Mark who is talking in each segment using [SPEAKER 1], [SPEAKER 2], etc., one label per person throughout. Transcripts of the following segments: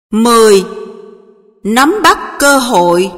[SPEAKER 1] 10. Nắm bắt cơ hội.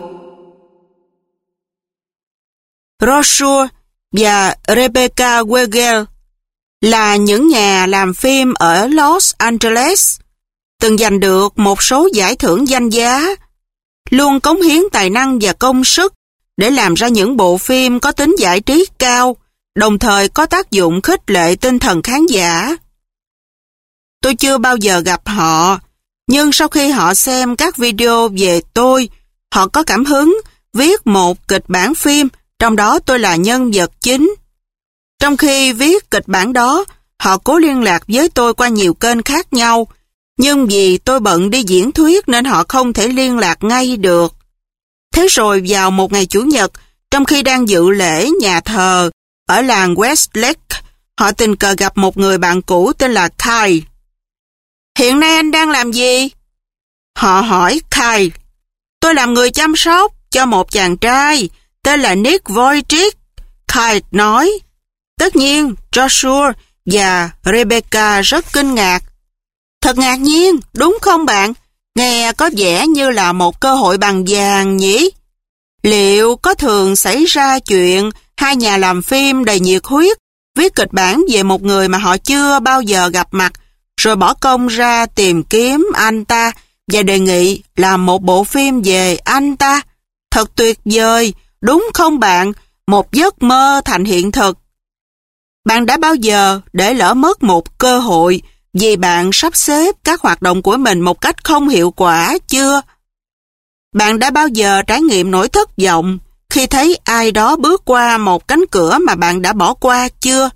[SPEAKER 1] Joshua và Rebecca Weigel là những nhà làm phim ở Los Angeles, từng giành được một số giải thưởng danh giá, luôn cống hiến tài năng và công sức để làm ra những bộ phim có tính giải trí cao, đồng thời có tác dụng khích lệ tinh thần khán giả. Tôi chưa bao giờ gặp họ, nhưng sau khi họ xem các video về tôi, họ có cảm hứng viết một kịch bản phim, trong đó tôi là nhân vật chính. Trong khi viết kịch bản đó, họ cố liên lạc với tôi qua nhiều kênh khác nhau, nhưng vì tôi bận đi diễn thuyết nên họ không thể liên lạc ngay được. Thế rồi vào một ngày Chủ nhật, trong khi đang dự lễ nhà thờ ở làng Westlake, họ tình cờ gặp một người bạn cũ tên là Kyle. "Hiện nay anh đang làm gì?" Họ hỏi Kyle. "Tôi làm người chăm sóc cho một chàng trai tên là Nick Wojcik," Kyle nói. Tất nhiên, Joshua và Rebecca rất kinh ngạc. "Thật ngạc nhiên, đúng không bạn? Nghe có vẻ như là một cơ hội bằng vàng nhỉ? Liệu có thường xảy ra chuyện hai nhà làm phim đầy nhiệt huyết viết kịch bản về một người mà họ chưa bao giờ gặp mặt, rồi bỏ công ra tìm kiếm anh ta và đề nghị làm một bộ phim về anh ta? Thật tuyệt vời, đúng không bạn? Một giấc mơ thành hiện thực. Bạn đã bao giờ để lỡ mất một cơ hội vì bạn sắp xếp các hoạt động của mình một cách không hiệu quả chưa? Bạn đã bao giờ trải nghiệm nỗi thất vọng khi thấy ai đó bước qua một cánh cửa mà bạn đã bỏ qua chưa?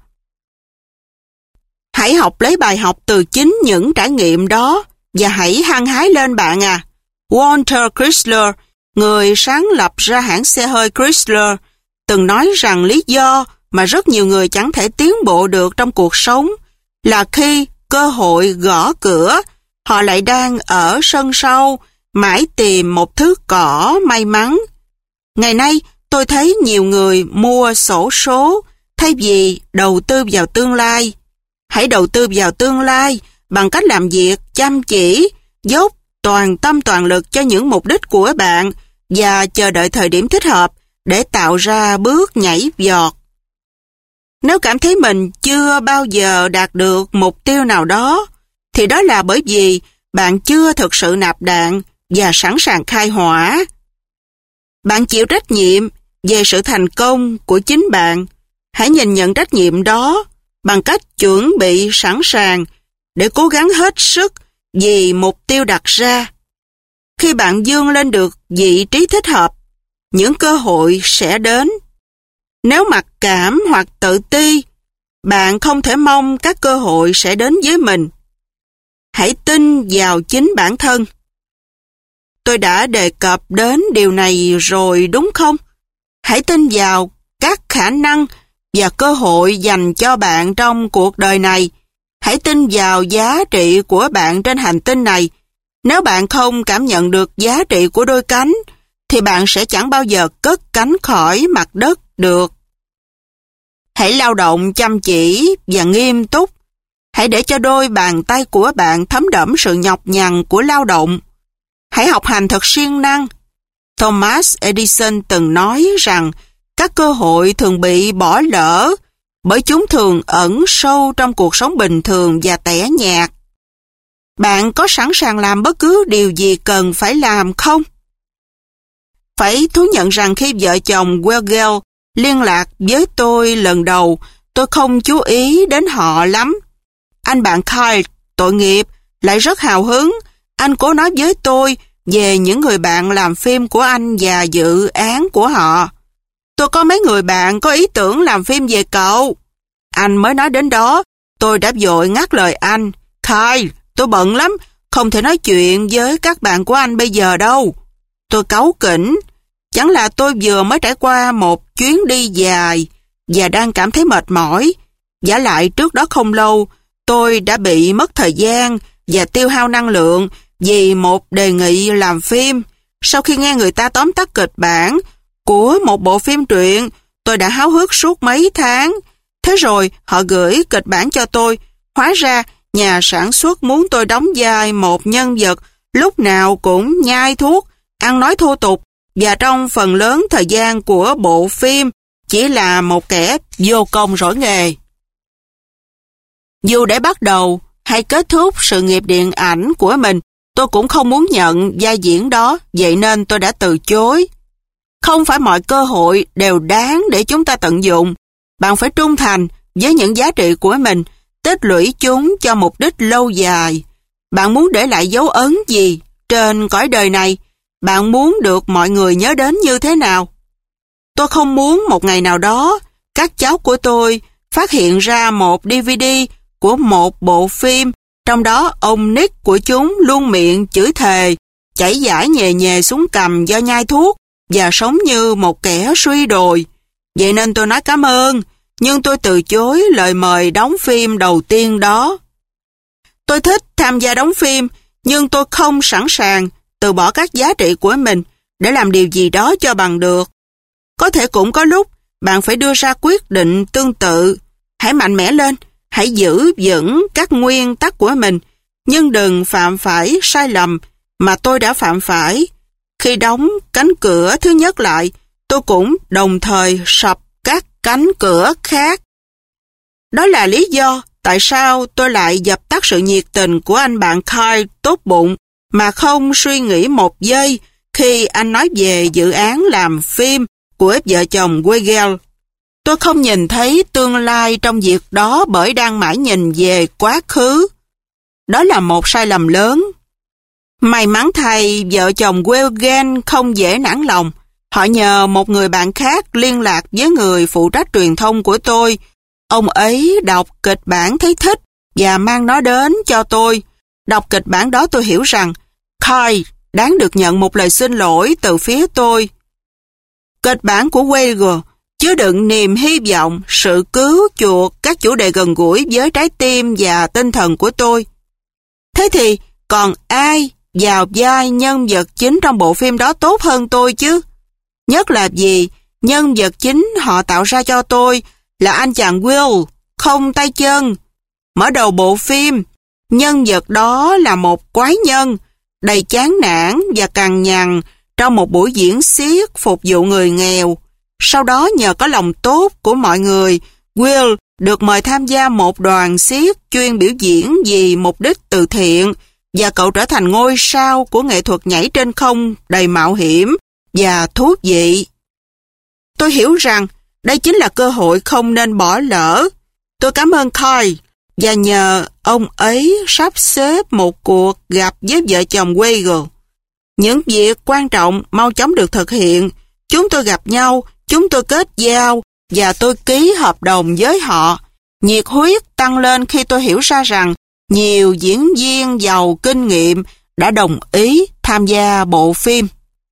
[SPEAKER 1] Hãy học lấy bài học từ chính những trải nghiệm đó và hãy hăng hái lên bạn à. Walter Chrysler, người sáng lập ra hãng xe hơi Chrysler, từng nói rằng lý do mà rất nhiều người chẳng thể tiến bộ được trong cuộc sống là khi cơ hội gõ cửa, họ lại đang ở sân sau, mãi tìm một thứ cỏ may mắn. Ngày nay, tôi thấy nhiều người mua xổ số thay vì đầu tư vào tương lai. Hãy đầu tư vào tương lai bằng cách làm việc chăm chỉ, dốc toàn tâm toàn lực cho những mục đích của bạn và chờ đợi thời điểm thích hợp để tạo ra bước nhảy vọt. Nếu cảm thấy mình chưa bao giờ đạt được mục tiêu nào đó, thì đó là bởi vì bạn chưa thực sự nạp đạn và sẵn sàng khai hỏa. Bạn chịu trách nhiệm về sự thành công của chính bạn. Hãy nhìn nhận trách nhiệm đó bằng cách chuẩn bị sẵn sàng để cố gắng hết sức vì mục tiêu đặt ra. Khi bạn vươn lên được vị trí thích hợp, những cơ hội sẽ đến. Nếu mặc cảm hoặc tự ti, bạn không thể mong các cơ hội sẽ đến với mình. Hãy tin vào chính bản thân. Tôi đã đề cập đến điều này rồi đúng không? Hãy tin vào các khả năng và cơ hội dành cho bạn trong cuộc đời này. Hãy tin vào giá trị của bạn trên hành tinh này. Nếu bạn không cảm nhận được giá trị của đôi cánh, thì bạn sẽ chẳng bao giờ cất cánh khỏi mặt đất được. Hãy lao động chăm chỉ và nghiêm túc. Hãy để cho đôi bàn tay của bạn thấm đẫm sự nhọc nhằn của lao động. Hãy học hành thật siêng năng. Thomas Edison từng nói rằng các cơ hội thường bị bỏ lỡ bởi chúng thường ẩn sâu trong cuộc sống bình thường và tẻ nhạt. Bạn có sẵn sàng làm bất cứ điều gì cần phải làm không? Phải thú nhận rằng khi vợ chồng Weigel liên lạc với tôi lần đầu, tôi không chú ý đến họ lắm. Anh bạn Kyle, tội nghiệp, lại rất hào hứng. Anh cố nói với tôi về những người bạn làm phim của anh và dự án của họ. "Tôi có mấy người bạn có ý tưởng làm phim về cậu." Anh mới nói đến đó, tôi đã vội ngắt lời anh. "Kyle, tôi bận lắm, không thể nói chuyện với các bạn của anh bây giờ đâu." Tôi cáu kỉnh. Chẳng là tôi vừa mới trải qua một chuyến đi dài và đang cảm thấy mệt mỏi. Vả lại trước đó không lâu, tôi đã bị mất thời gian và tiêu hao năng lượng vì một đề nghị làm phim. Sau khi nghe người ta tóm tắt kịch bản của một bộ phim truyện, tôi đã háo hức suốt mấy tháng. Thế rồi họ gửi kịch bản cho tôi. Hóa ra nhà sản xuất muốn tôi đóng vai một nhân vật lúc nào cũng nhai thuốc, ăn nói thô tục, và trong phần lớn thời gian của bộ phim chỉ là một kẻ vô công rỗi nghề. Dù để bắt đầu hay kết thúc sự nghiệp điện ảnh của mình, tôi cũng không muốn nhận vai diễn đó, vậy nên tôi đã từ chối. Không phải mọi cơ hội đều đáng để chúng ta tận dụng. Bạn phải trung thành với những giá trị của mình, tích lũy chúng cho mục đích lâu dài. Bạn muốn để lại dấu ấn gì trên cõi đời này? Bạn muốn được mọi người nhớ đến như thế nào? Tôi không muốn một ngày nào đó, các cháu của tôi phát hiện ra một DVD của một bộ phim, trong đó ông Nick của chúng luôn miệng chửi thề, chảy dãi nhè nhè xuống cằm do nhai thuốc và sống như một kẻ suy đồi. Vậy nên tôi nói cảm ơn, nhưng tôi từ chối lời mời đóng phim đầu tiên đó. Tôi thích tham gia đóng phim, nhưng tôi không sẵn sàng từ bỏ các giá trị của mình để làm điều gì đó cho bằng được. Có thể cũng có lúc bạn phải đưa ra quyết định tương tự. Hãy mạnh mẽ lên, hãy giữ vững các nguyên tắc của mình, nhưng đừng phạm phải sai lầm mà tôi đã phạm phải. Khi đóng cánh cửa thứ nhất lại, tôi cũng đồng thời sập các cánh cửa khác. Đó là lý do tại sao tôi lại dập tắt sự nhiệt tình của anh bạn Kyle tốt bụng mà không suy nghĩ một giây khi anh nói về dự án làm phim của vợ chồng Weigel. Tôi không nhìn thấy tương lai trong việc đó bởi đang mãi nhìn về quá khứ. Đó là một sai lầm lớn. May mắn thay, vợ chồng Weigel không dễ nản lòng. Họ nhờ một người bạn khác liên lạc với người phụ trách truyền thông của tôi. Ông ấy đọc kịch bản thấy thích và mang nó đến cho tôi. Đọc kịch bản đó tôi hiểu rằng Kyle đáng được nhận một lời xin lỗi từ phía tôi. Kịch bản của Weigel chứa đựng niềm hy vọng, sự cứu chuộc, các chủ đề gần gũi với trái tim và tinh thần của tôi. Thế thì còn ai vào vai nhân vật chính trong bộ phim đó tốt hơn tôi chứ? Nhất là vì nhân vật chính họ tạo ra cho tôi là anh chàng Will, không tay chân. Mở đầu bộ phim, nhân vật đó là một quái nhân, đầy chán nản và cằn nhằn trong một buổi diễn xiếc phục vụ người nghèo. Sau đó nhờ có lòng tốt của mọi người, Will được mời tham gia một đoàn xiếc chuyên biểu diễn vì mục đích từ thiện và cậu trở thành ngôi sao của nghệ thuật nhảy trên không đầy mạo hiểm và thú vị. Tôi hiểu rằng đây chính là cơ hội không nên bỏ lỡ. Tôi cảm ơn Kyle và nhờ ông ấy sắp xếp một cuộc gặp với vợ chồng Weigel. Những việc quan trọng mau chóng được thực hiện. Chúng tôi gặp nhau, chúng tôi kết giao và tôi ký hợp đồng với họ. Nhiệt huyết tăng lên khi tôi hiểu ra rằng nhiều diễn viên giàu kinh nghiệm đã đồng ý tham gia bộ phim.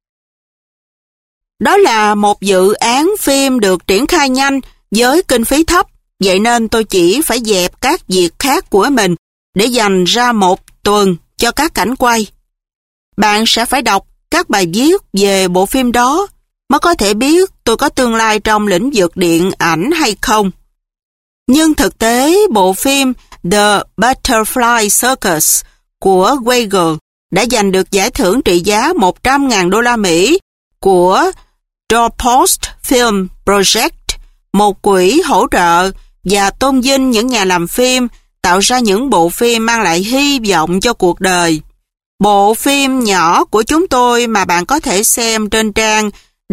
[SPEAKER 1] Đó là một dự án phim được triển khai nhanh với kinh phí thấp, vậy nên tôi chỉ phải dẹp các việc khác của mình để dành ra một tuần cho các cảnh quay. Bạn sẽ phải đọc các bài viết về bộ phim đó mới có thể biết tôi có tương lai trong lĩnh vực điện ảnh hay không. Nhưng thực tế, bộ phim The Butterfly Circus của Weigel đã giành được giải thưởng trị giá 100.000 đô la Mỹ của Doorpost Film Project, một quỹ hỗ trợ và tôn vinh những nhà làm phim tạo ra những bộ phim mang lại hy vọng cho cuộc đời. Bộ phim nhỏ của chúng tôi mà bạn có thể xem trên trang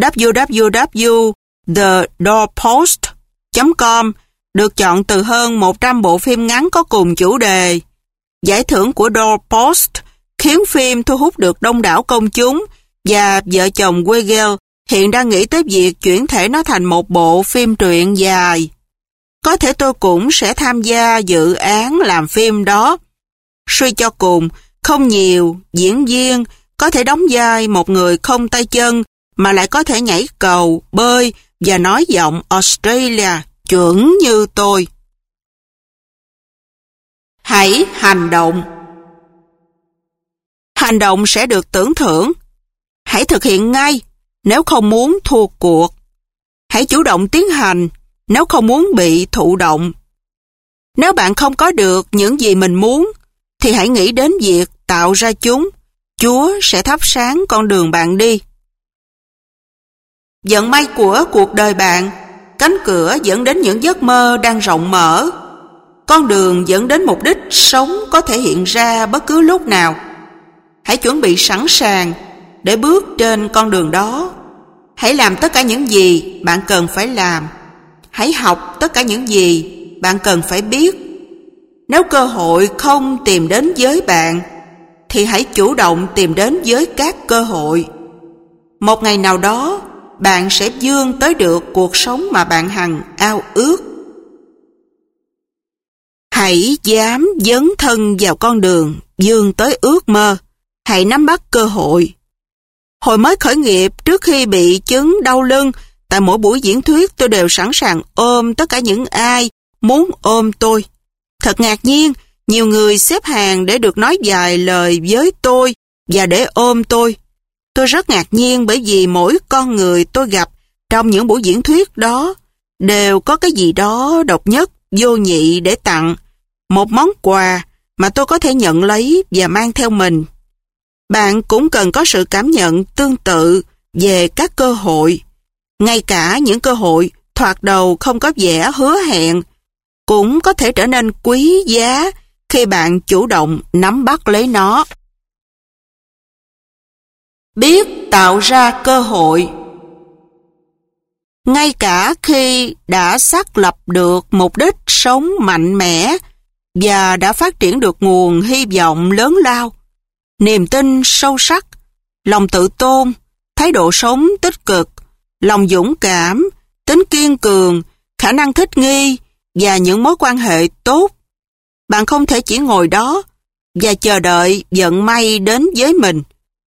[SPEAKER 1] www.thedoorpost.com được chọn từ hơn 100 bộ phim ngắn có cùng chủ đề. Giải thưởng của Doorpost khiến phim thu hút được đông đảo công chúng và vợ chồng Weigel hiện đang nghĩ tới việc chuyển thể nó thành một bộ phim truyện dài. Có thể tôi cũng sẽ tham gia dự án làm phim đó. Suy cho cùng, không nhiều diễn viên có thể đóng vai một người không tay chân mà lại có thể nhảy cầu, bơi và nói giọng Australia chuẩn như tôi. Hãy hành động. Hành động sẽ được tưởng thưởng. Hãy thực hiện ngay nếu không muốn thua cuộc. Hãy chủ động tiến hành nếu không muốn bị thụ động. Nếu bạn không có được những gì mình muốn, thì hãy nghĩ đến việc tạo ra chúng. Chúa sẽ thắp sáng con đường bạn đi. Vận may của cuộc đời bạn, cánh cửa dẫn đến những giấc mơ đang rộng mở. Con đường dẫn đến mục đích sống có thể hiện ra bất cứ lúc nào. Hãy chuẩn bị sẵn sàng để bước trên con đường đó. Hãy làm tất cả những gì bạn cần phải làm. Hãy học tất cả những gì bạn cần phải biết. Nếu cơ hội không tìm đến với bạn, thì hãy chủ động tìm đến với các cơ hội. Một ngày nào đó, bạn sẽ vươn tới được cuộc sống mà bạn hằng ao ước. Hãy dám dấn thân vào con đường vươn tới ước mơ. Hãy nắm bắt cơ hội. Hồi mới khởi nghiệp, trước khi bị chứng đau lưng, tại mỗi buổi diễn thuyết tôi đều sẵn sàng ôm tất cả những ai muốn ôm tôi. Thật ngạc nhiên, nhiều người xếp hàng để được nói vài lời với tôi và để ôm tôi. Tôi rất ngạc nhiên bởi vì mỗi con người tôi gặp trong những buổi diễn thuyết đó đều có cái gì đó độc nhất, vô nhị để tặng. Một món quà mà tôi có thể nhận lấy và mang theo mình. Bạn cũng cần có sự cảm nhận tương tự về các cơ hội. Ngay cả những cơ hội thoạt đầu không có vẻ hứa hẹn cũng có thể trở nên quý giá khi bạn chủ động nắm bắt lấy nó. Biết tạo ra cơ hội. Ngay cả khi đã xác lập được mục đích sống mạnh mẽ và đã phát triển được nguồn hy vọng lớn lao, niềm tin sâu sắc, lòng tự tôn, thái độ sống tích cực, lòng dũng cảm, tính kiên cường, khả năng thích nghi và những mối quan hệ tốt, bạn không thể chỉ ngồi đó và chờ đợi vận may đến với mình.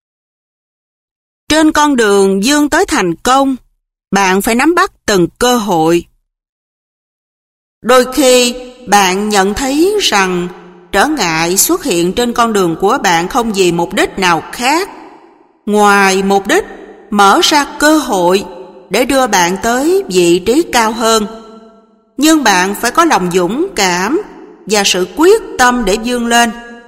[SPEAKER 1] Trên con đường vươn tới thành công, bạn phải nắm bắt từng cơ hội. Đôi khi, bạn nhận thấy rằng trở ngại xuất hiện trên con đường của bạn không vì mục đích nào khác, ngoài mục đích mở ra cơ hội để đưa bạn tới vị trí cao hơn. Nhưng bạn phải có lòng dũng cảm và sự quyết tâm để vươn lên.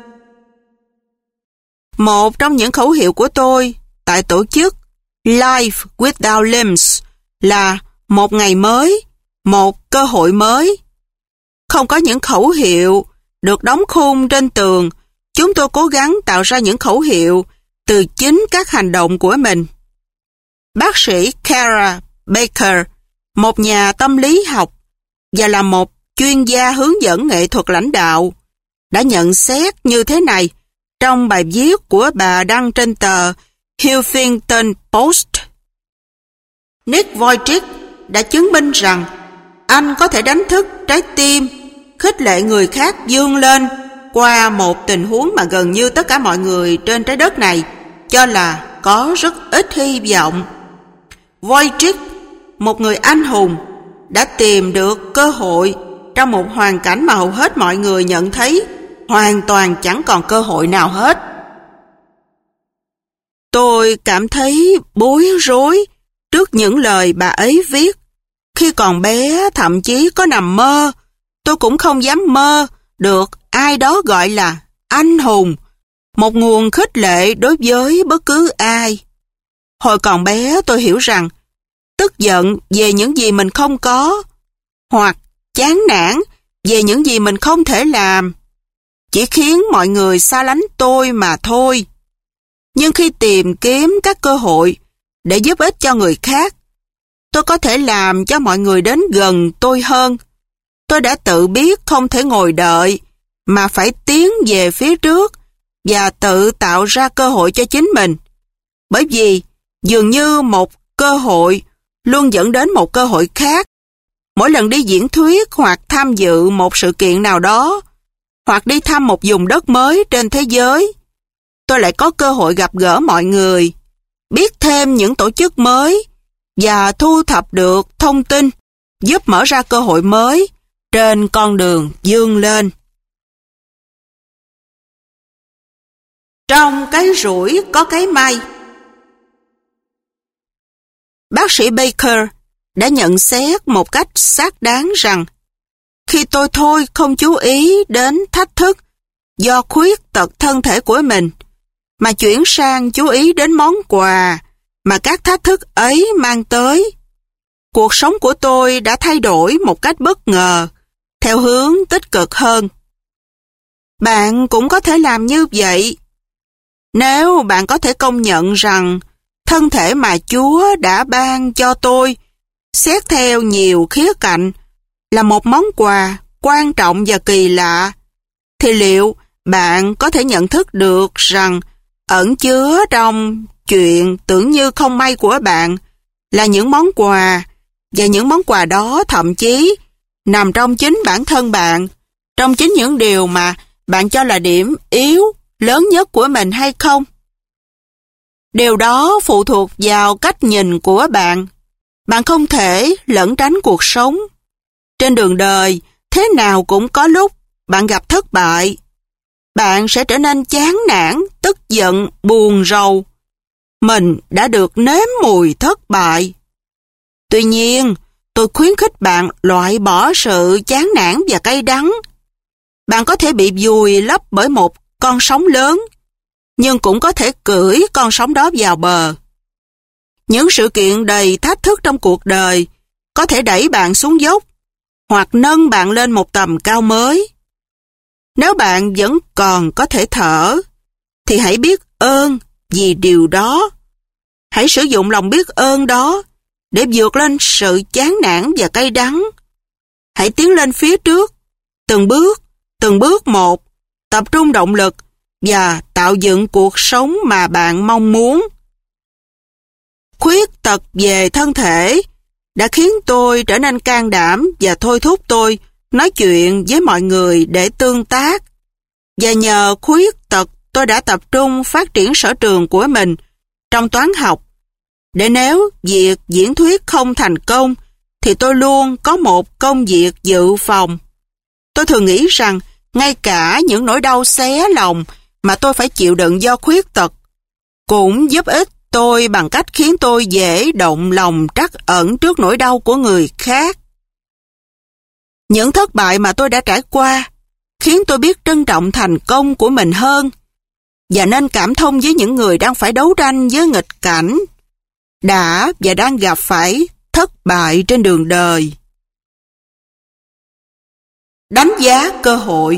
[SPEAKER 1] Một trong những khẩu hiệu của tôi tại tổ chức Life Without Limits là một ngày mới, một cơ hội mới. Không có những khẩu hiệu được đóng khung trên tường, chúng tôi cố gắng tạo ra những khẩu hiệu từ chính các hành động của mình. Bác sĩ Kara Baker, một nhà tâm lý học và là một chuyên gia hướng dẫn nghệ thuật lãnh đạo, đã nhận xét như thế này trong bài viết của bà đăng trên tờ Huffington Post. Nick Vujicic đã chứng minh rằng anh có thể đánh thức trái tim, khích lệ người khác vươn lên qua một tình huống mà gần như tất cả mọi người trên trái đất này cho là có rất ít hy vọng. Vujicic, một người anh hùng, đã tìm được cơ hội trong một hoàn cảnh mà hầu hết mọi người nhận thấy hoàn toàn chẳng còn cơ hội nào hết. Tôi cảm thấy bối rối trước những lời bà ấy viết. Khi còn bé, thậm chí có nằm mơ, tôi cũng không dám mơ được ai đó gọi là anh hùng, một nguồn khích lệ đối với bất cứ ai. Hồi còn bé tôi hiểu rằng tức giận về những gì mình không có, hoặc chán nản về những gì mình không thể làm, chỉ khiến mọi người xa lánh tôi mà thôi. Nhưng khi tìm kiếm các cơ hội để giúp ích cho người khác, tôi có thể làm cho mọi người đến gần tôi hơn. Tôi đã tự biết không thể ngồi đợi, mà phải tiến về phía trước và tự tạo ra cơ hội cho chính mình. Bởi vì dường như một cơ hội luôn dẫn đến một cơ hội khác. Mỗi lần đi diễn thuyết hoặc tham dự một sự kiện nào đó, hoặc đi thăm một vùng đất mới trên thế giới, tôi lại có cơ hội gặp gỡ mọi người, biết thêm những tổ chức mới và thu thập được thông tin giúp mở ra cơ hội mới trên con đường vươn lên. Trong cái rủi có cái may. Bác sĩ Baker đã nhận xét một cách xác đáng rằng khi tôi thôi không chú ý đến thách thức do khuyết tật thân thể của mình, mà chuyển sang chú ý đến món quà mà các thách thức ấy mang tới. Cuộc sống của tôi đã thay đổi một cách bất ngờ, theo hướng tích cực hơn. Bạn cũng có thể làm như vậy. Nếu bạn có thể công nhận rằng thân thể mà Chúa đã ban cho tôi, xét theo nhiều khía cạnh, là một món quà quan trọng và kỳ lạ, thì liệu bạn có thể nhận thức được rằng ẩn chứa trong chuyện tưởng như không may của bạn là những món quà, và những món quà đó thậm chí nằm trong chính bản thân bạn, trong chính những điều mà bạn cho là điểm yếu lớn nhất của mình hay không? Điều đó phụ thuộc vào cách nhìn của bạn. Bạn không thể lẩn tránh cuộc sống. Trên đường đời, thế nào cũng có lúc bạn gặp thất bại. Bạn sẽ trở nên chán nản, tức giận, buồn rầu. Mình đã được nếm mùi thất bại. Tuy nhiên, tôi khuyến khích bạn loại bỏ sự chán nản và cay đắng. Bạn có thể bị vùi lấp bởi một con sóng lớn, nhưng cũng có thể cưỡi con sóng đó vào bờ. Những sự kiện đầy thách thức trong cuộc đời có thể đẩy bạn xuống dốc hoặc nâng bạn lên một tầm cao mới. Nếu bạn vẫn còn có thể thở, thì hãy biết ơn vì điều đó. Hãy sử dụng lòng biết ơn đó để vượt lên sự chán nản và cay đắng. Hãy tiến lên phía trước, từng bước một, tập trung động lực và tạo dựng cuộc sống mà bạn mong muốn. Khuyết tật về thân thể đã khiến tôi trở nên can đảm và thôi thúc tôi nói chuyện với mọi người để tương tác. Và nhờ khuyết tật, tôi đã tập trung phát triển sở trường của mình trong toán học, để nếu việc diễn thuyết không thành công, thì tôi luôn có một công việc dự phòng. Tôi thường nghĩ rằng ngay cả những nỗi đau xé lòng mà tôi phải chịu đựng do khuyết tật cũng giúp ích tôi bằng cách khiến tôi dễ động lòng trắc ẩn trước nỗi đau của người khác. Những thất bại mà tôi đã trải qua khiến tôi biết trân trọng thành công của mình hơn và nên cảm thông với những người đang phải đấu tranh với nghịch cảnh, đã và đang gặp phải thất bại trên đường đời. Đánh giá cơ hội.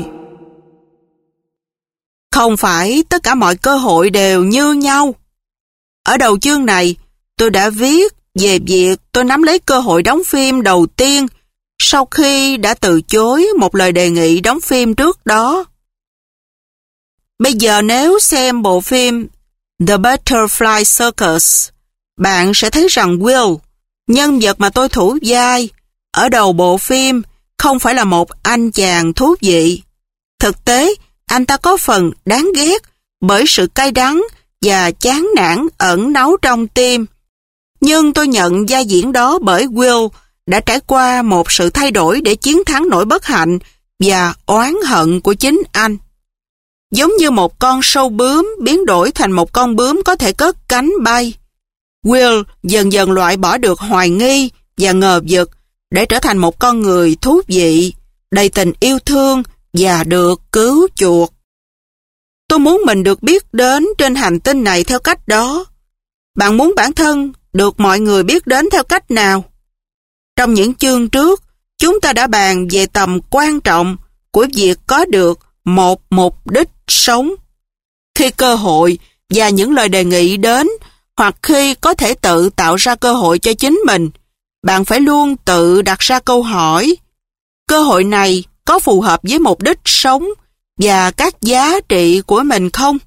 [SPEAKER 1] Không phải tất cả mọi cơ hội đều như nhau. Ở đầu chương này, tôi đã viết về việc tôi nắm lấy cơ hội đóng phim đầu tiên sau khi đã từ chối một lời đề nghị đóng phim trước đó. Bây giờ nếu xem bộ phim The Butterfly Circus, bạn sẽ thấy rằng Will, nhân vật mà tôi thủ vai, ở đầu bộ phim không phải là một anh chàng thú vị. Thực tế, anh ta có phần đáng ghét bởi sự cay đắng và chán nản ẩn náu trong tim. Nhưng tôi nhận vai diễn đó bởi Will đã trải qua một sự thay đổi để chiến thắng nỗi bất hạnh và oán hận của chính anh. Giống như một con sâu bướm biến đổi thành một con bướm có thể cất cánh bay, Will dần dần loại bỏ được hoài nghi và ngờ vực để trở thành một con người thú vị, đầy tình yêu thương và được cứu chuộc. Tôi muốn mình được biết đến trên hành tinh này theo cách đó. Bạn muốn bản thân được mọi người biết đến theo cách nào? Trong những chương trước, chúng ta đã bàn về tầm quan trọng của việc có được một mục đích sống. Khi cơ hội và những lời đề nghị đến, hoặc khi có thể tự tạo ra cơ hội cho chính mình, bạn phải luôn tự đặt ra câu hỏi: cơ hội này có phù hợp với mục đích sống và các giá trị của mình không?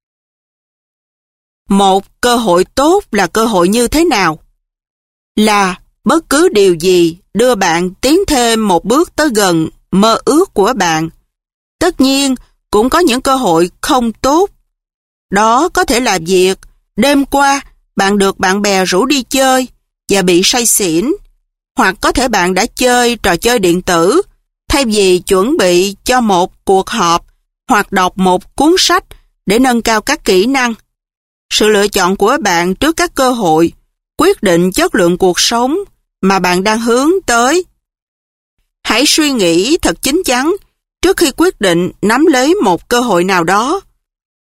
[SPEAKER 1] Một cơ hội tốt là cơ hội như thế nào? Là bất cứ điều gì đưa bạn tiến thêm một bước tới gần mơ ước của bạn. Tất nhiên, cũng có những cơ hội không tốt. Đó có thể là việc đêm qua bạn được bạn bè rủ đi chơi và bị say xỉn, hoặc có thể bạn đã chơi trò chơi điện tử thay vì chuẩn bị cho một cuộc họp hoặc đọc một cuốn sách để nâng cao các kỹ năng. Sự lựa chọn của bạn trước các cơ hội quyết định chất lượng cuộc sống mà bạn đang hướng tới. Hãy suy nghĩ thật chín chắn trước khi quyết định nắm lấy một cơ hội nào đó.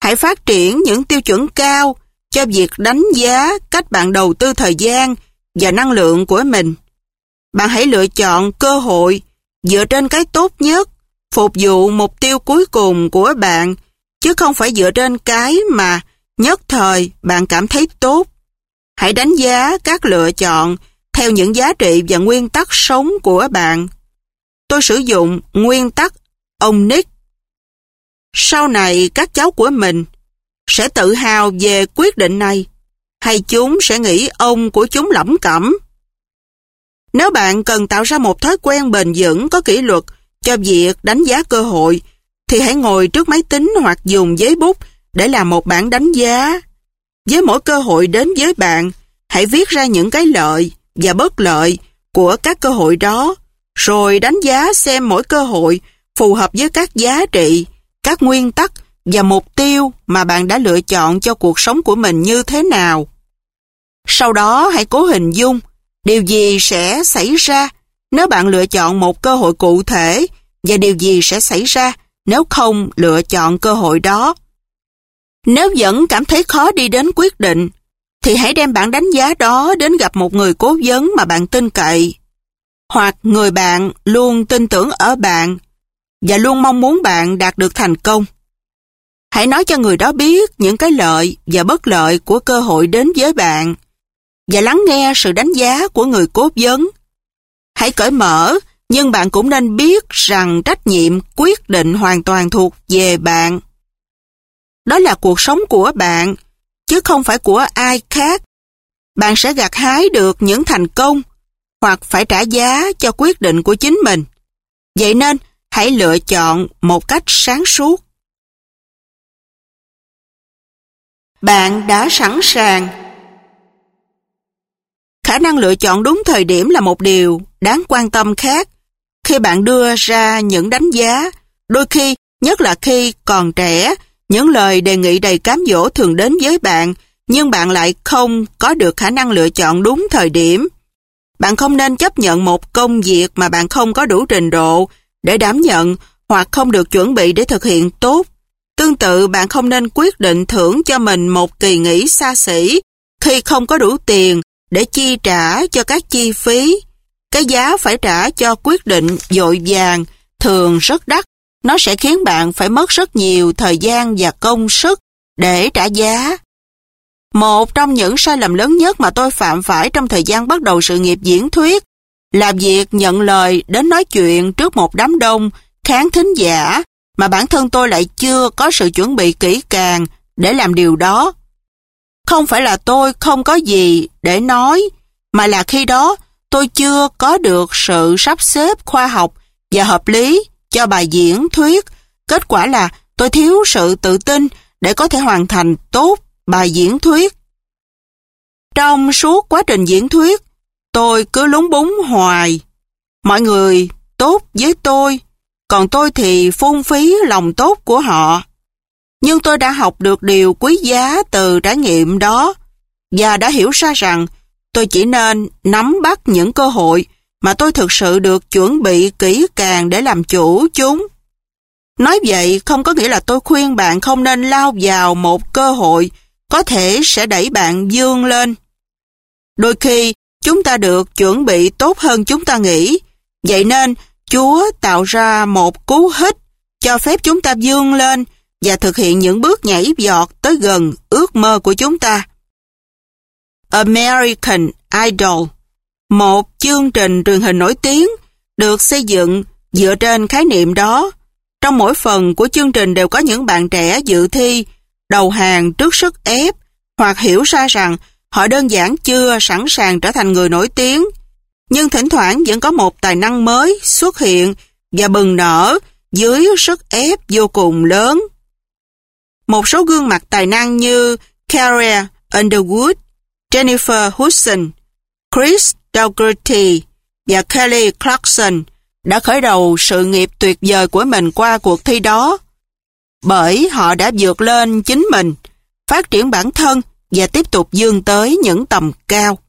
[SPEAKER 1] Hãy phát triển những tiêu chuẩn cao cho việc đánh giá cách bạn đầu tư thời gian và năng lượng của mình. Bạn hãy lựa chọn cơ hội dựa trên cái tốt nhất, phục vụ mục tiêu cuối cùng của bạn, chứ không phải dựa trên cái mà nhất thời bạn cảm thấy tốt. Hãy đánh giá các lựa chọn theo những giá trị và nguyên tắc sống của bạn. Tôi sử dụng nguyên tắc ông Nick. Sau này các cháu của mình sẽ tự hào về quyết định này, hay chúng sẽ nghĩ ông của chúng lẩm cẩm. Nếu bạn cần tạo ra một thói quen bền vững có kỷ luật cho việc đánh giá cơ hội, thì hãy ngồi trước máy tính hoặc dùng giấy bút để làm một bảng đánh giá. Với mỗi cơ hội đến với bạn, hãy viết ra những cái lợi và bất lợi của các cơ hội đó, rồi đánh giá xem mỗi cơ hội phù hợp với các giá trị, các nguyên tắc và mục tiêu mà bạn đã lựa chọn cho cuộc sống của mình như thế nào. Sau đó hãy cố hình dung điều gì sẽ xảy ra nếu bạn lựa chọn một cơ hội cụ thể và điều gì sẽ xảy ra nếu không lựa chọn cơ hội đó. Nếu vẫn cảm thấy khó đi đến quyết định, thì hãy đem bản đánh giá đó đến gặp một người cố vấn mà bạn tin cậy, hoặc người bạn luôn tin tưởng ở bạn và luôn mong muốn bạn đạt được thành công. Hãy nói cho người đó biết những cái lợi và bất lợi của cơ hội đến với bạn và lắng nghe sự đánh giá của người cố vấn. Hãy cởi mở, nhưng bạn cũng nên biết rằng trách nhiệm quyết định hoàn toàn thuộc về bạn. Đó là cuộc sống của bạn, chứ không phải của ai khác. Bạn sẽ gặt hái được những thành công hoặc phải trả giá cho quyết định của chính mình. Vậy nên, hãy lựa chọn một cách sáng suốt. Bạn đã sẵn sàng. Khả năng lựa chọn đúng thời điểm là một điều đáng quan tâm khác. Khi bạn đưa ra những đánh giá, đôi khi, nhất là khi còn trẻ, những lời đề nghị đầy cám dỗ thường đến với bạn, nhưng bạn lại không có được khả năng lựa chọn đúng thời điểm. Bạn không nên chấp nhận một công việc mà bạn không có đủ trình độ để đảm nhận hoặc không được chuẩn bị để thực hiện tốt. Tương tự, bạn không nên quyết định thưởng cho mình một kỳ nghỉ xa xỉ khi không có đủ tiền để chi trả cho các chi phí. Cái giá phải trả cho quyết định vội vàng thường rất đắt. Nó sẽ khiến bạn phải mất rất nhiều thời gian và công sức để trả giá. Một trong những sai lầm lớn nhất mà tôi phạm phải trong thời gian bắt đầu sự nghiệp diễn thuyết là việc nhận lời đến nói chuyện trước một đám đông khán thính giả mà bản thân tôi lại chưa có sự chuẩn bị kỹ càng để làm điều đó. Không phải là tôi không có gì để nói, mà là khi đó tôi chưa có được sự sắp xếp khoa học và hợp lý cho bài diễn thuyết. Kết quả là tôi thiếu sự tự tin để có thể hoàn thành tốt bài diễn thuyết. Trong suốt quá trình diễn thuyết, tôi cứ lúng búng hoài. Mọi người tốt với tôi, còn tôi thì phung phí lòng tốt của họ. Nhưng tôi đã học được điều quý giá từ trải nghiệm đó và đã hiểu ra rằng tôi chỉ nên nắm bắt những cơ hội mà tôi thực sự được chuẩn bị kỹ càng để làm chủ chúng. Nói vậy không có nghĩa là tôi khuyên bạn không nên lao vào một cơ hội có thể sẽ đẩy bạn vươn lên. Đôi khi chúng ta được chuẩn bị tốt hơn chúng ta nghĩ, vậy nên Chúa tạo ra một cú hích cho phép chúng ta vươn lên và thực hiện những bước nhảy vọt tới gần ước mơ của chúng ta. American Idol, một chương trình truyền hình nổi tiếng, được xây dựng dựa trên khái niệm đó. Trong mỗi phần của chương trình đều có những bạn trẻ dự thi, đầu hàng trước sức ép, hoặc hiểu ra rằng họ đơn giản chưa sẵn sàng trở thành người nổi tiếng. Nhưng thỉnh thoảng vẫn có một tài năng mới xuất hiện và bừng nở dưới sức ép vô cùng lớn. Một số gương mặt tài năng như Carrie Underwood, Jennifer Hudson, Chris Dougherty và Kelly Clarkson đã khởi đầu sự nghiệp tuyệt vời của mình qua cuộc thi đó. Bởi họ đã vượt lên chính mình, phát triển bản thân và tiếp tục vươn tới những tầm cao.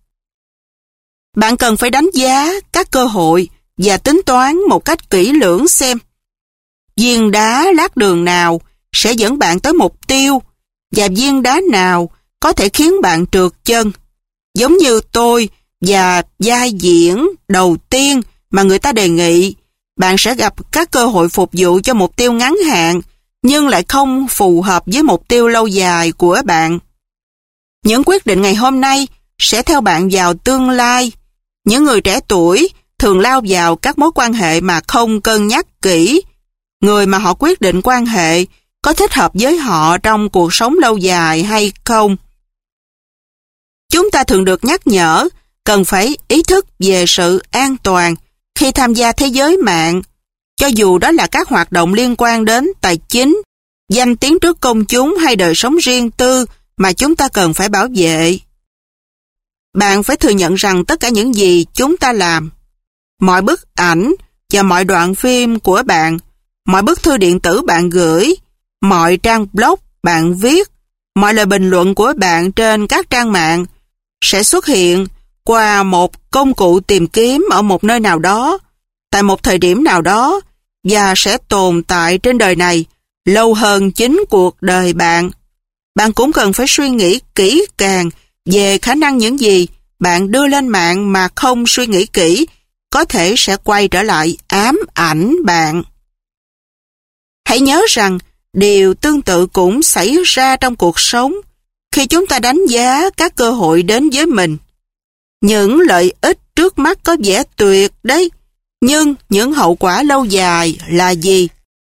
[SPEAKER 1] Bạn cần phải đánh giá các cơ hội và tính toán một cách kỹ lưỡng xem viên đá lát đường nào sẽ dẫn bạn tới mục tiêu và viên đá nào có thể khiến bạn trượt chân. Giống như tôi và vai diễn đầu tiên mà người ta đề nghị, bạn sẽ gặp các cơ hội phục vụ cho mục tiêu ngắn hạn, nhưng lại không phù hợp với mục tiêu lâu dài của bạn. Những quyết định ngày hôm nay sẽ theo bạn vào tương lai. Những người trẻ tuổi thường lao vào các mối quan hệ mà không cân nhắc kỹ. Người mà họ quyết định quan hệ có thích hợp với họ trong cuộc sống lâu dài hay không. Chúng ta thường được nhắc nhở cần phải ý thức về sự an toàn khi tham gia thế giới mạng, cho dù đó là các hoạt động liên quan đến tài chính, danh tiếng trước công chúng hay đời sống riêng tư mà chúng ta cần phải bảo vệ. Bạn phải thừa nhận rằng tất cả những gì chúng ta làm, mọi bức ảnh và mọi đoạn phim của bạn, mọi bức thư điện tử bạn gửi, mọi trang blog bạn viết, mọi lời bình luận của bạn trên các trang mạng sẽ xuất hiện qua một công cụ tìm kiếm ở một nơi nào đó, tại một thời điểm nào đó, và sẽ tồn tại trên đời này lâu hơn chính cuộc đời bạn. Bạn cũng cần phải suy nghĩ kỹ càng về khả năng những gì bạn đưa lên mạng mà không suy nghĩ kỹ có thể sẽ quay trở lại ám ảnh bạn. Hãy nhớ rằng điều tương tự cũng xảy ra trong cuộc sống khi chúng ta đánh giá các cơ hội đến với mình. Những lợi ích trước mắt có vẻ tuyệt đấy, nhưng những hậu quả lâu dài là gì?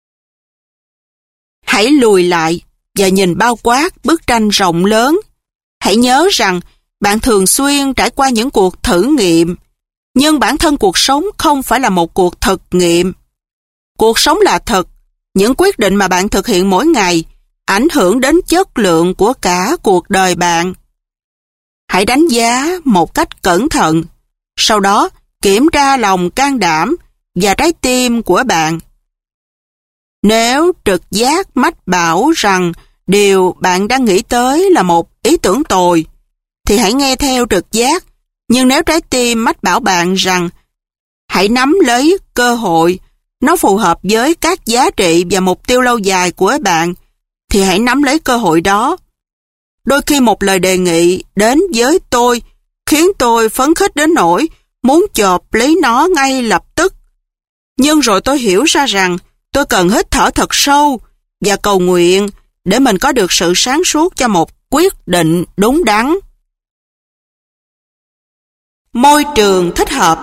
[SPEAKER 1] Hãy lùi lại và nhìn bao quát bức tranh rộng lớn. Hãy nhớ rằng bạn thường xuyên trải qua những cuộc thử nghiệm, nhưng bản thân cuộc sống không phải là một cuộc thực nghiệm. Cuộc sống là thật. Những quyết định mà bạn thực hiện mỗi ngày ảnh hưởng đến chất lượng của cả cuộc đời bạn. Hãy đánh giá một cách cẩn thận, sau đó kiểm tra lòng can đảm và trái tim của bạn. Nếu trực giác mách bảo rằng điều bạn đang nghĩ tới là một ý tưởng tồi, thì hãy nghe theo trực giác. Nhưng nếu trái tim mách bảo bạn rằng hãy nắm lấy cơ hội, nó phù hợp với các giá trị và mục tiêu lâu dài của bạn, thì hãy nắm lấy cơ hội đó. Đôi khi một lời đề nghị đến với tôi khiến tôi phấn khích đến nỗi muốn chộp lấy nó ngay lập tức. Nhưng rồi tôi hiểu ra rằng tôi cần hít thở thật sâu và cầu nguyện để mình có được sự sáng suốt cho một quyết định đúng đắn. Môi trường thích hợp.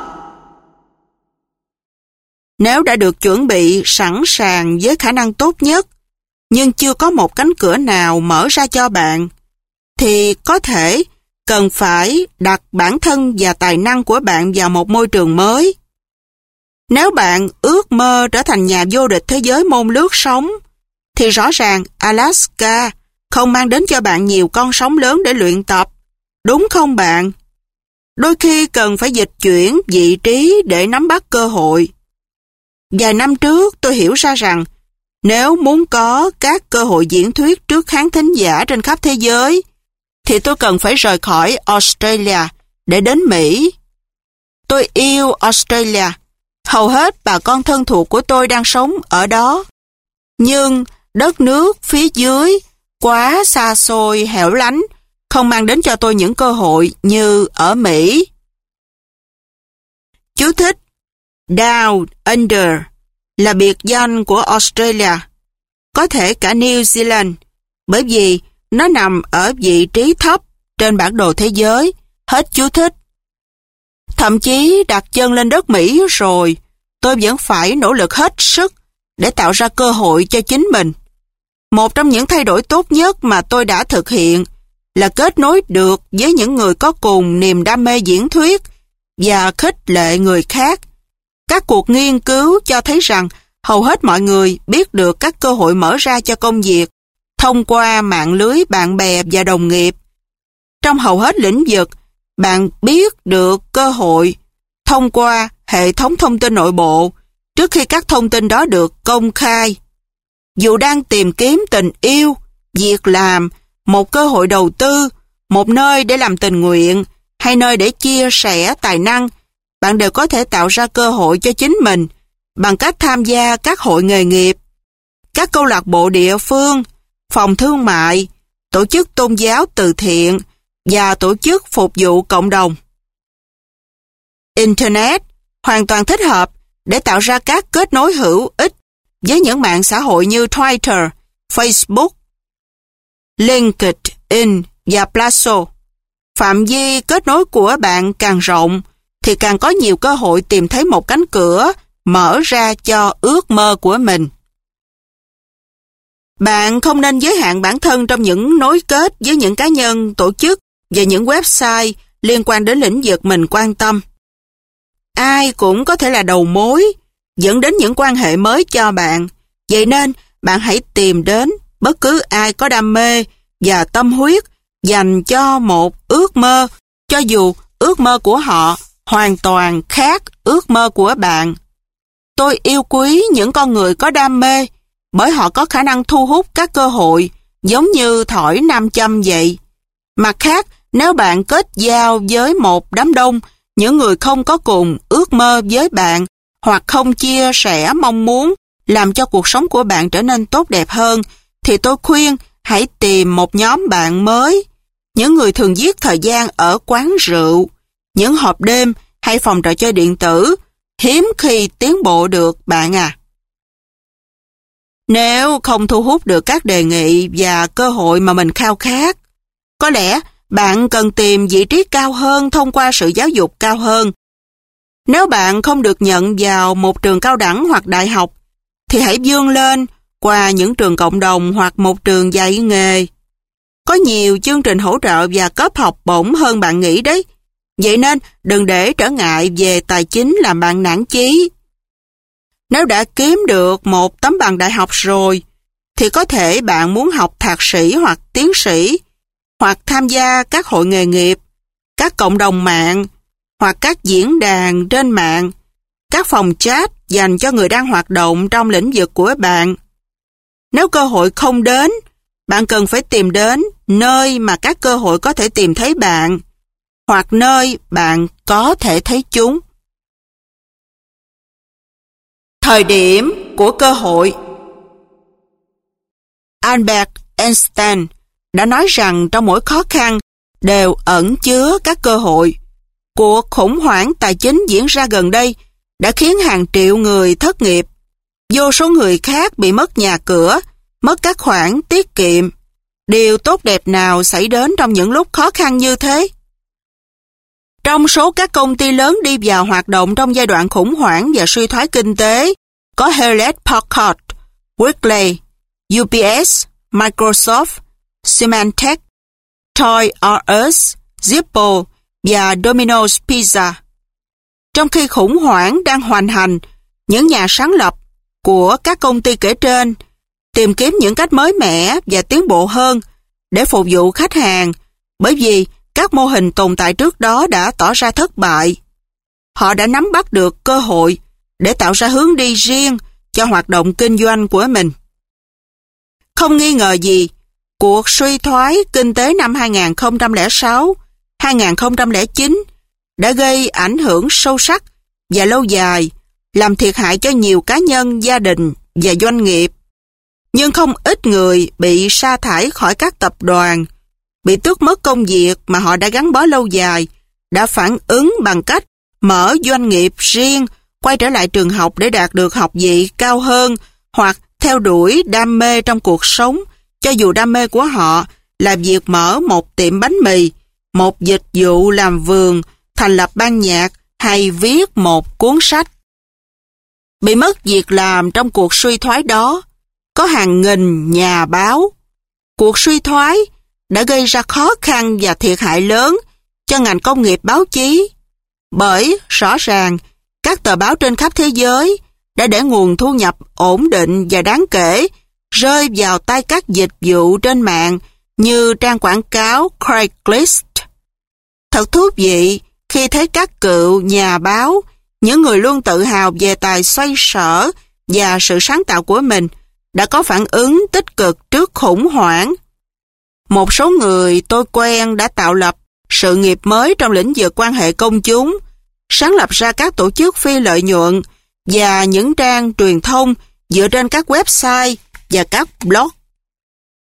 [SPEAKER 1] Nếu đã được chuẩn bị sẵn sàng với khả năng tốt nhất, nhưng chưa có một cánh cửa nào mở ra cho bạn, thì có thể cần phải đặt bản thân và tài năng của bạn vào một môi trường mới. Nếu bạn ước mơ trở thành nhà vô địch thế giới môn lướt sóng, thì rõ ràng Alaska không mang đến cho bạn nhiều con sóng lớn để luyện tập, đúng không bạn? Đôi khi cần phải dịch chuyển vị trí để nắm bắt cơ hội. Vài năm trước tôi hiểu ra rằng nếu muốn có các cơ hội diễn thuyết trước khán thính giả trên khắp thế giới, thì tôi cần phải rời khỏi Australia để đến Mỹ. Tôi yêu Australia. Hầu hết bà con thân thuộc của tôi đang sống ở đó. Nhưng đất nước phía dưới quá xa xôi, hẻo lánh, không mang đến cho tôi những cơ hội như ở Mỹ. Chú thích: Down Under là biệt danh của Australia, có thể cả New Zealand, bởi vì nó nằm ở vị trí thấp trên bản đồ thế giới. Hết chú thích. Thậm chí đặt chân lên đất Mỹ rồi, tôi vẫn phải nỗ lực hết sức để tạo ra cơ hội cho chính mình. Một trong những thay đổi tốt nhất mà tôi đã thực hiện là kết nối được với những người có cùng niềm đam mê diễn thuyết và khích lệ người khác. Các cuộc nghiên cứu cho thấy rằng hầu hết mọi người biết được các cơ hội mở ra cho công việc thông qua mạng lưới bạn bè và đồng nghiệp. Trong hầu hết lĩnh vực, bạn biết được cơ hội thông qua hệ thống thông tin nội bộ trước khi các thông tin đó được công khai. Dù đang tìm kiếm tình yêu, việc làm, một cơ hội đầu tư, một nơi để làm tình nguyện hay nơi để chia sẻ tài năng, bạn đều có thể tạo ra cơ hội cho chính mình bằng cách tham gia các hội nghề nghiệp, các câu lạc bộ địa phương, phòng thương mại, tổ chức tôn giáo từ thiện và tổ chức phục vụ cộng đồng. Internet hoàn toàn thích hợp để tạo ra các kết nối hữu ích với những mạng xã hội như Twitter, Facebook, LinkedIn và Plazo. Phạm vi kết nối của bạn càng rộng thì càng có nhiều cơ hội tìm thấy một cánh cửa mở ra cho ước mơ của mình. Bạn không nên giới hạn bản thân trong những nối kết với những cá nhân, tổ chức và những website liên quan đến lĩnh vực mình quan tâm. Ai cũng có thể là đầu mối, dẫn đến những quan hệ mới cho bạn. Vậy nên, bạn hãy tìm đến bất cứ ai có đam mê và tâm huyết dành cho một ước mơ, cho dù ước mơ của họ hoàn toàn khác ước mơ của bạn. Tôi yêu quý những con người có đam mê, bởi họ có khả năng thu hút các cơ hội giống như thỏi nam châm vậy. Mặt khác, nếu bạn kết giao với một đám đông, những người không có cùng ước mơ với bạn hoặc không chia sẻ mong muốn làm cho cuộc sống của bạn trở nên tốt đẹp hơn, thì tôi khuyên hãy tìm một nhóm bạn mới. Những người thường giết thời gian ở quán rượu, những hộp đêm hay phòng trò chơi điện tử hiếm khi tiến bộ được bạn à. Nếu không thu hút được các đề nghị và cơ hội mà mình khao khát, có lẽ bạn cần tìm vị trí cao hơn thông qua sự giáo dục cao hơn. Nếu bạn không được nhận vào một trường cao đẳng hoặc đại học, thì hãy vươn lên qua những trường cộng đồng hoặc một trường dạy nghề. Có nhiều chương trình hỗ trợ và cấp học bổng hơn bạn nghĩ đấy. Vậy nên đừng để trở ngại về tài chính làm bạn nản chí. Nếu đã kiếm được một tấm bằng đại học rồi, thì có thể bạn muốn học thạc sĩ hoặc tiến sĩ, hoặc tham gia các hội nghề nghiệp, các cộng đồng mạng, hoặc các diễn đàn trên mạng, các phòng chat dành cho người đang hoạt động trong lĩnh vực của bạn. Nếu cơ hội không đến, bạn cần phải tìm đến nơi mà các cơ hội có thể tìm thấy bạn, hoặc nơi bạn có thể thấy chúng. Thời điểm của cơ hội. Albert Einstein đã nói rằng trong mỗi khó khăn đều ẩn chứa các cơ hội. Cuộc khủng hoảng tài chính diễn ra gần đây đã khiến hàng triệu người thất nghiệp. Vô số người khác bị mất nhà cửa, mất các khoản tiết kiệm. Điều tốt đẹp nào xảy đến trong những lúc khó khăn như thế? Trong số các công ty lớn đi vào hoạt động trong giai đoạn khủng hoảng và suy thoái kinh tế, có Hewlett-Packard, Wrigley, UPS, Microsoft, Symantec, Toys R Us, Zippo và Domino's Pizza. Trong khi khủng hoảng đang hoành hành, những nhà sáng lập của các công ty kể trên tìm kiếm những cách mới mẻ và tiến bộ hơn để phục vụ khách hàng, bởi vì các mô hình tồn tại trước đó đã tỏ ra thất bại. Họ đã nắm bắt được cơ hội để tạo ra hướng đi riêng cho hoạt động kinh doanh của mình. Không nghi ngờ gì, cuộc suy thoái kinh tế năm 2006, 2009 đã gây ảnh hưởng sâu sắc và lâu dài, làm thiệt hại cho nhiều cá nhân, gia đình và doanh nghiệp. Nhưng không ít người bị sa thải khỏi các tập đoàn, bị tước mất công việc mà họ đã gắn bó lâu dài, đã phản ứng bằng cách mở doanh nghiệp riêng, quay trở lại trường học để đạt được học vị cao hơn, hoặc theo đuổi đam mê trong cuộc sống, cho dù đam mê của họ là việc mở một tiệm bánh mì, một dịch vụ làm vườn, thành lập ban nhạc hay viết một cuốn sách. Bị mất việc làm trong cuộc suy thoái đó, có hàng nghìn nhà báo. Cuộc suy thoái đã gây ra khó khăn và thiệt hại lớn cho ngành công nghiệp báo chí, bởi rõ ràng các tờ báo trên khắp thế giới đã để nguồn thu nhập ổn định và đáng kể rơi vào tay các dịch vụ trên mạng như trang quảng cáo Craigslist. Thật thú vị khi thấy các cựu nhà báo, những người luôn tự hào về tài xoay sở và sự sáng tạo của mình, đã có phản ứng tích cực trước khủng hoảng. Một số người tôi quen đã tạo lập sự nghiệp mới trong lĩnh vực quan hệ công chúng, sáng lập ra các tổ chức phi lợi nhuận và những trang truyền thông dựa trên các website và các blog.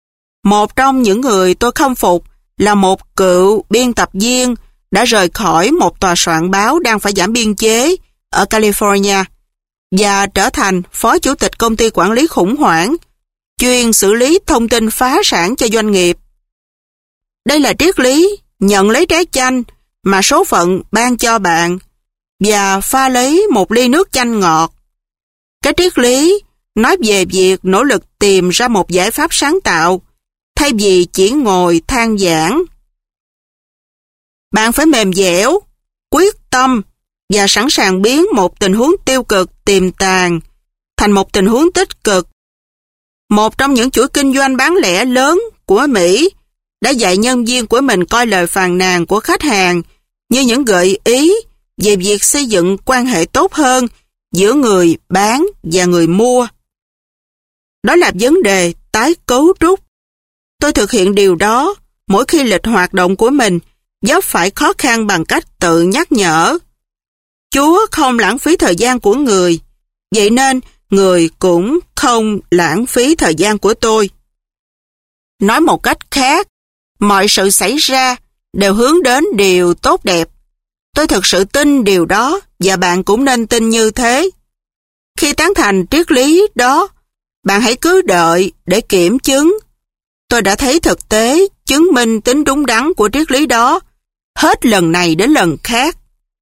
[SPEAKER 1] Một trong những người tôi khâm phục là một cựu biên tập viên đã rời khỏi một tòa soạn báo đang phải giảm biên chế ở California và trở thành phó chủ tịch công ty quản lý khủng hoảng, chuyên xử lý thông tin phá sản cho doanh nghiệp. Đây là triết lý nhận lấy trái chanh mà số phận ban cho bạn và pha lấy một ly nước chanh ngọt. Cái triết lý nói về việc nỗ lực tìm ra một giải pháp sáng tạo thay vì chỉ ngồi than vãn. Bạn phải mềm dẻo, quyết tâm và sẵn sàng biến một tình huống tiêu cực tiềm tàng thành một tình huống tích cực. Một trong những chuỗi kinh doanh bán lẻ lớn của Mỹ đã dạy nhân viên của mình coi lời phàn nàn của khách hàng như những gợi ý về việc xây dựng quan hệ tốt hơn giữa người bán và người mua. Đó là vấn đề tái cấu trúc. Tôi thực hiện điều đó mỗi khi lịch hoạt động của mình vấp phải khó khăn bằng cách tự nhắc nhở. Chúa không lãng phí thời gian của người, vậy nên người cũng không lãng phí thời gian của tôi. Nói một cách khác, mọi sự xảy ra đều hướng đến điều tốt đẹp. Tôi thực sự tin điều đó và bạn cũng nên tin như thế. Khi tán thành triết lý đó, bạn hãy cứ đợi để kiểm chứng. Tôi đã thấy thực tế chứng minh tính đúng đắn của triết lý đó hết lần này đến lần khác.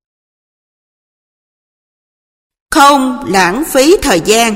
[SPEAKER 1] Không lãng phí thời gian.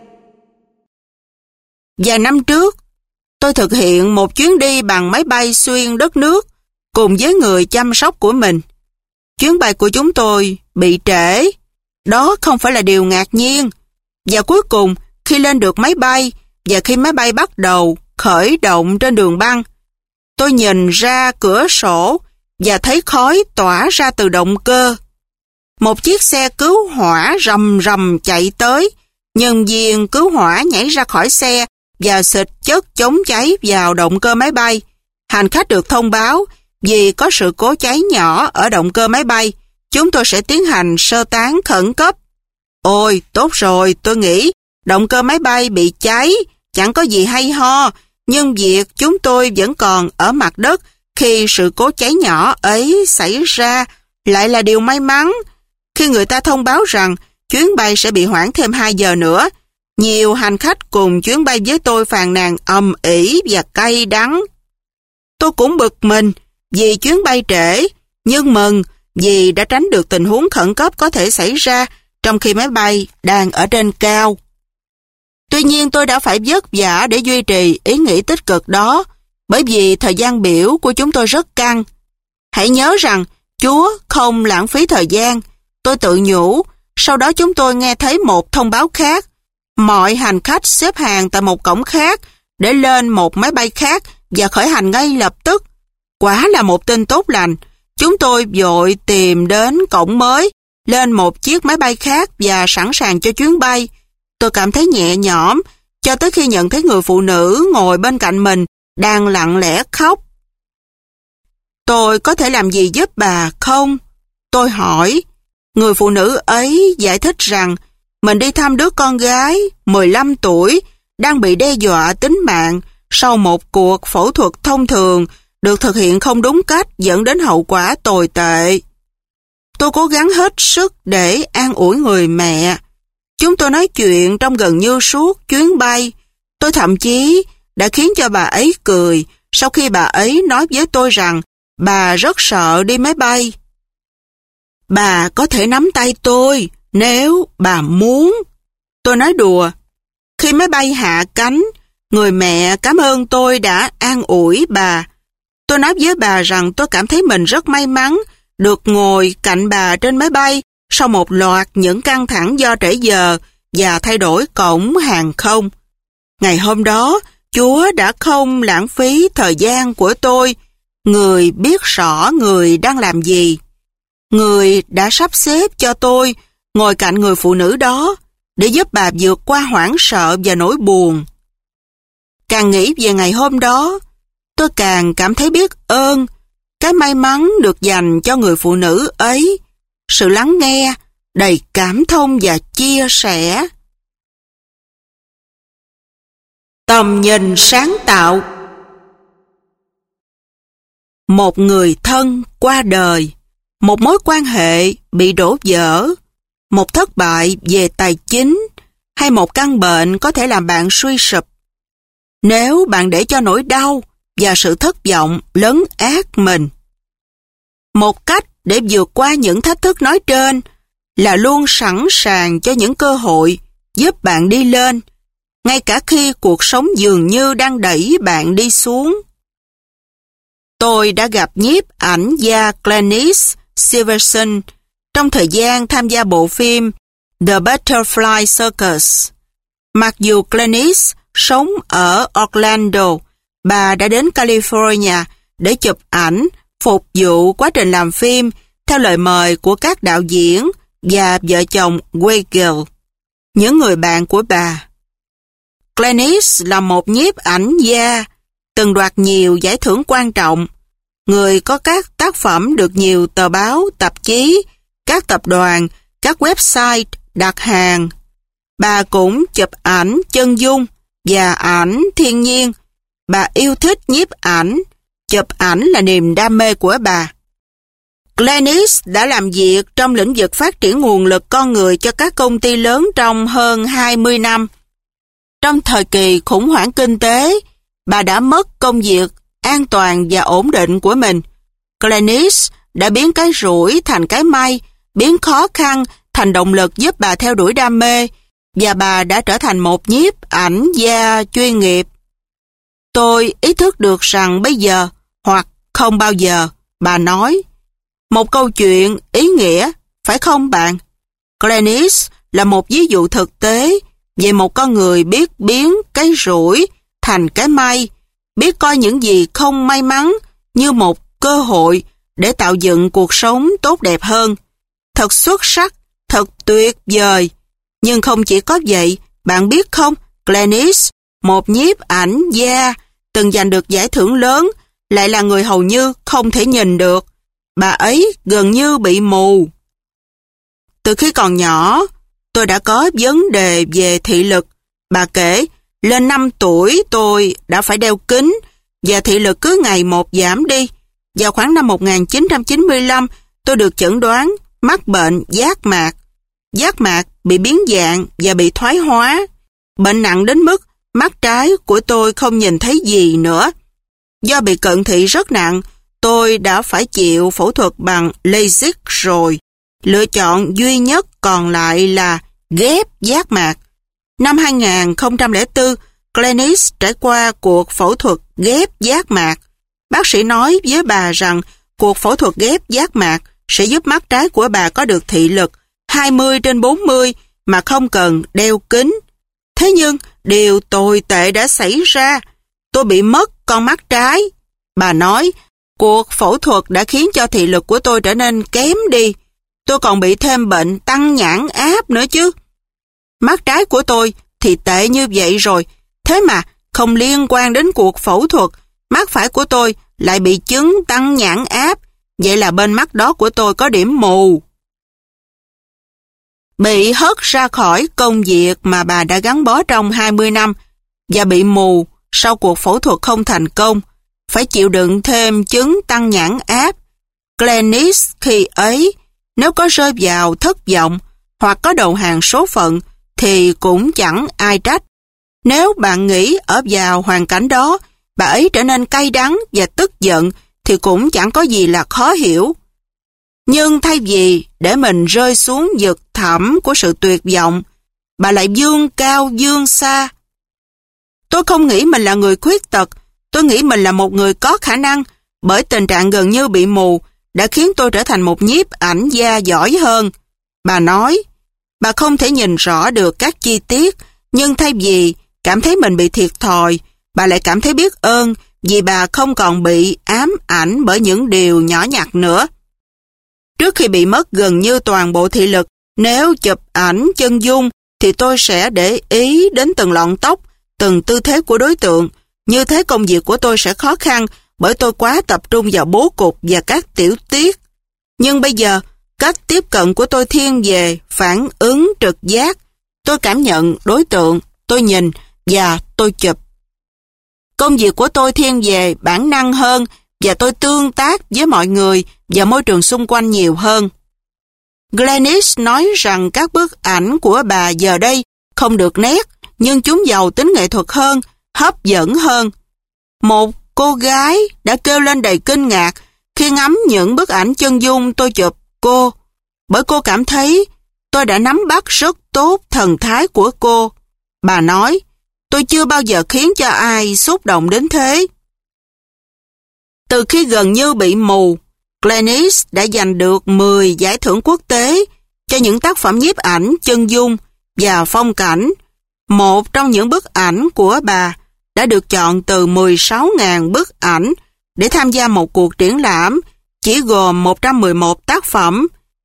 [SPEAKER 1] Vài năm trước, tôi thực hiện một chuyến đi bằng máy bay xuyên đất nước cùng với người chăm sóc của mình. Chuyến bay của chúng tôi bị trễ. Đó không phải là điều ngạc nhiên. Và cuối cùng, khi lên được máy bay và khi máy bay bắt đầu khởi động trên đường băng, tôi nhìn ra cửa sổ và thấy khói tỏa ra từ động cơ. Một chiếc xe cứu hỏa rầm rầm chạy tới. Nhân viên cứu hỏa nhảy ra khỏi xe và xịt chất chống cháy vào động cơ máy bay. Hành khách được thông báo vì có sự cố cháy nhỏ ở động cơ máy bay, chúng tôi sẽ tiến hành sơ tán khẩn cấp. Ôi, tốt rồi, tôi nghĩ động cơ máy bay bị cháy, chẳng có gì hay ho, nhưng việc chúng tôi vẫn còn ở mặt đất khi sự cố cháy nhỏ ấy xảy ra lại là điều may mắn. Khi người ta thông báo rằng chuyến bay sẽ bị hoãn thêm 2 giờ nữa, nhiều hành khách cùng chuyến bay với tôi phàn nàn ầm ĩ và cay đắng. Tôi cũng bực mình vì chuyến bay trễ, nhưng mừng vì đã tránh được tình huống khẩn cấp có thể xảy ra trong khi máy bay đang ở trên cao. Tuy nhiên tôi đã phải vất vả để duy trì ý nghĩ tích cực đó, bởi vì thời gian biểu của chúng tôi rất căng. Hãy nhớ rằng Chúa không lãng phí thời gian. Tôi tự nhủ, sau đó chúng tôi nghe thấy một thông báo khác. Mọi hành khách xếp hàng tại một cổng khác để lên một máy bay khác và khởi hành ngay lập tức. Quả là một tin tốt lành. Chúng tôi vội tìm đến cổng mới, lên một chiếc máy bay khác và sẵn sàng cho chuyến bay. Tôi cảm thấy nhẹ nhõm cho tới khi nhận thấy người phụ nữ ngồi bên cạnh mình đang lặng lẽ khóc. Tôi có thể làm gì giúp bà không? Tôi hỏi. Người phụ nữ ấy giải thích rằng mình đi thăm đứa con gái 15 tuổi đang bị đe dọa tính mạng sau một cuộc phẫu thuật thông thường được thực hiện không đúng cách dẫn đến hậu quả tồi tệ. Tôi cố gắng hết sức để an ủi người mẹ. Chúng tôi nói chuyện trong gần như suốt chuyến bay. Tôi thậm chí đã khiến cho bà ấy cười sau khi bà ấy nói với tôi rằng bà rất sợ đi máy bay. Bà có thể nắm tay tôi nếu bà muốn. Tôi nói đùa. Khi máy bay hạ cánh, người mẹ cảm ơn tôi đã an ủi bà. Tôi nói với bà rằng tôi cảm thấy mình rất may mắn được ngồi cạnh bà trên máy bay sau một loạt những căng thẳng do trễ giờ và thay đổi cổng hàng không. Ngày hôm đó, Chúa đã không lãng phí thời gian của tôi. Người biết rõ người đang làm gì. Người đã sắp xếp cho tôi ngồi cạnh người phụ nữ đó để giúp bà vượt qua hoảng sợ và nỗi buồn. Càng nghĩ về ngày hôm đó, tôi càng cảm thấy biết ơn cái may mắn được dành cho người phụ nữ ấy, sự lắng nghe, đầy cảm thông và chia sẻ. Tầm nhìn sáng tạo. Một người thân qua đời, một mối quan hệ bị đổ vỡ, một thất bại về tài chính hay một căn bệnh có thể làm bạn suy sụp. Nếu bạn để cho nỗi đau và sự thất vọng lấn át mình. Một cách để vượt qua những thách thức nói trên là luôn sẵn sàng cho những cơ hội giúp bạn đi lên, ngay cả khi cuộc sống dường như đang đẩy bạn đi xuống. Tôi đã gặp nhiếp ảnh gia Glenys Silverson trong thời gian tham gia bộ phim The Butterfly Circus. Mặc dù Glenys sống ở Orlando, bà đã đến California để chụp ảnh phục vụ quá trình làm phim theo lời mời của các đạo diễn và vợ chồng Weigel, những người bạn của bà. Glenys là một nhiếp ảnh gia từng đoạt nhiều giải thưởng quan trọng, người có các tác phẩm được nhiều tờ báo, tạp chí, các tập đoàn, các website đặt hàng. Bà cũng chụp ảnh chân dung và ảnh thiên nhiên. Bà yêu thích nhiếp ảnh, chụp ảnh là niềm đam mê của bà. Glenys đã làm việc trong lĩnh vực phát triển nguồn lực con người cho các công ty lớn trong hơn 20 năm. Trong thời kỳ khủng hoảng kinh tế, bà đã mất công việc an toàn và ổn định của mình. Glenys đã biến cái rủi thành cái may, biến khó khăn thành động lực giúp bà theo đuổi đam mê, và bà đã trở thành một nhiếp ảnh gia chuyên nghiệp. Tôi ý thức được rằng bây giờ, hoặc không bao giờ, bà nói. Một câu chuyện ý nghĩa, phải không bạn? Glenys là một ví dụ thực tế về một con người biết biến cái rủi thành cái may, biết coi những gì không may mắn như một cơ hội để tạo dựng cuộc sống tốt đẹp hơn. Thật xuất sắc, thật tuyệt vời. Nhưng không chỉ có vậy, bạn biết không, Glenys, một nhiếp ảnh gia từng giành được giải thưởng lớn, lại là người hầu như không thể nhìn được. Bà ấy gần như bị mù. Từ khi còn nhỏ, tôi đã có vấn đề về thị lực. Bà kể, lên 5 tuổi tôi đã phải đeo kính và thị lực cứ ngày một giảm đi. Vào khoảng năm 1995, tôi được chẩn đoán mắc bệnh giác mạc. Giác mạc bị biến dạng và bị thoái hóa. Bệnh nặng đến mức mắt trái của tôi không nhìn thấy gì nữa. Do bị cận thị rất nặng, tôi đã phải chịu phẫu thuật bằng LASIK rồi. Lựa chọn duy nhất còn lại là ghép giác mạc. Năm 2004, Glenys trải qua cuộc phẫu thuật ghép giác mạc. Bác sĩ nói với bà rằng cuộc phẫu thuật ghép giác mạc sẽ giúp mắt trái của bà có được thị lực 20/40 mà không cần đeo kính. Thế nhưng, điều tồi tệ đã xảy ra. Tôi bị mất con mắt trái. Bà nói, cuộc phẫu thuật đã khiến cho thị lực của tôi trở nên kém đi. Tôi còn bị thêm bệnh tăng nhãn áp nữa chứ. Mắt trái của tôi thì tệ như vậy rồi. Thế mà, không liên quan đến cuộc phẫu thuật, mắt phải của tôi lại bị chứng tăng nhãn áp. Vậy là bên mắt đó của tôi có điểm mù. Bị hất ra khỏi công việc mà bà đã gắn bó trong 20 năm và bị mù sau cuộc phẫu thuật không thành công, phải chịu đựng thêm chứng tăng nhãn áp. Glenys khi ấy, nếu có rơi vào thất vọng hoặc có đầu hàng số phận thì cũng chẳng ai trách. Nếu bạn nghĩ ở vào hoàn cảnh đó, bà ấy trở nên cay đắng và tức giận thì cũng chẳng có gì là khó hiểu. Nhưng thay vì để mình rơi xuống vực thẳm của sự tuyệt vọng, bà lại vươn cao vươn xa. Tôi không nghĩ mình là người khuyết tật, tôi nghĩ mình là một người có khả năng, bởi tình trạng gần như bị mù đã khiến tôi trở thành một nhiếp ảnh gia giỏi hơn. Bà nói, bà không thể nhìn rõ được các chi tiết, nhưng thay vì cảm thấy mình bị thiệt thòi, bà lại cảm thấy biết ơn vì bà không còn bị ám ảnh bởi những điều nhỏ nhặt nữa. Trước khi bị mất gần như toàn bộ thị lực, nếu chụp ảnh chân dung thì tôi sẽ để ý đến từng lọn tóc, từng tư thế của đối tượng. Như thế công việc của tôi sẽ khó khăn bởi tôi quá tập trung vào bố cục và các tiểu tiết. Nhưng bây giờ, cách tiếp cận của tôi thiên về phản ứng trực giác. Tôi cảm nhận đối tượng, tôi nhìn và tôi chụp. Công việc của tôi thiên về bản năng hơn và tôi tương tác với mọi người và môi trường xung quanh nhiều hơn. Glennis nói rằng các bức ảnh của bà giờ đây không được nét, nhưng chúng giàu tính nghệ thuật hơn, hấp dẫn hơn. Một cô gái đã kêu lên đầy kinh ngạc khi ngắm những bức ảnh chân dung tôi chụp cô, bởi cô cảm thấy tôi đã nắm bắt rất tốt thần thái của cô. Bà nói, tôi chưa bao giờ khiến cho ai xúc động đến thế. Từ khi gần như bị mù, Glennis đã giành được 10 giải thưởng quốc tế cho những tác phẩm nhiếp ảnh chân dung và phong cảnh. Một trong những bức ảnh của bà đã được chọn từ 16.000 bức ảnh để tham gia một cuộc triển lãm chỉ gồm 111 tác phẩm.